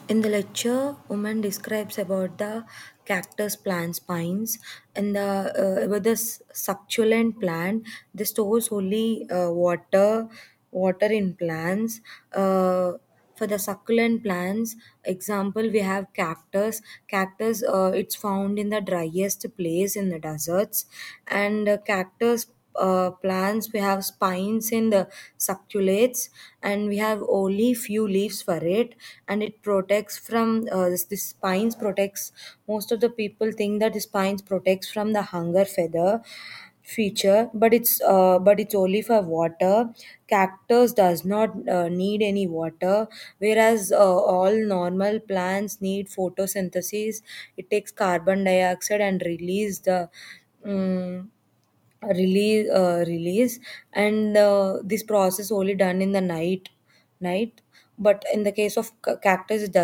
In the lecture, woman describes about the cactus plant spines and the about the succulent plant. They stores only water in plants. For the succulent plants, example we have cactus. Cactus, it's found in the driest place in the deserts, and cactus plants we have spines in the succulates, and we have only few leaves for it, and it protects from this spines protects. Most of the people think that the spines protects from the hunger feather feature, but it's only for water. Cactus does not need any water, whereas all normal plants need photosynthesis. It takes carbon dioxide and um, release, and this process only done in the night. But in the case of cactus, it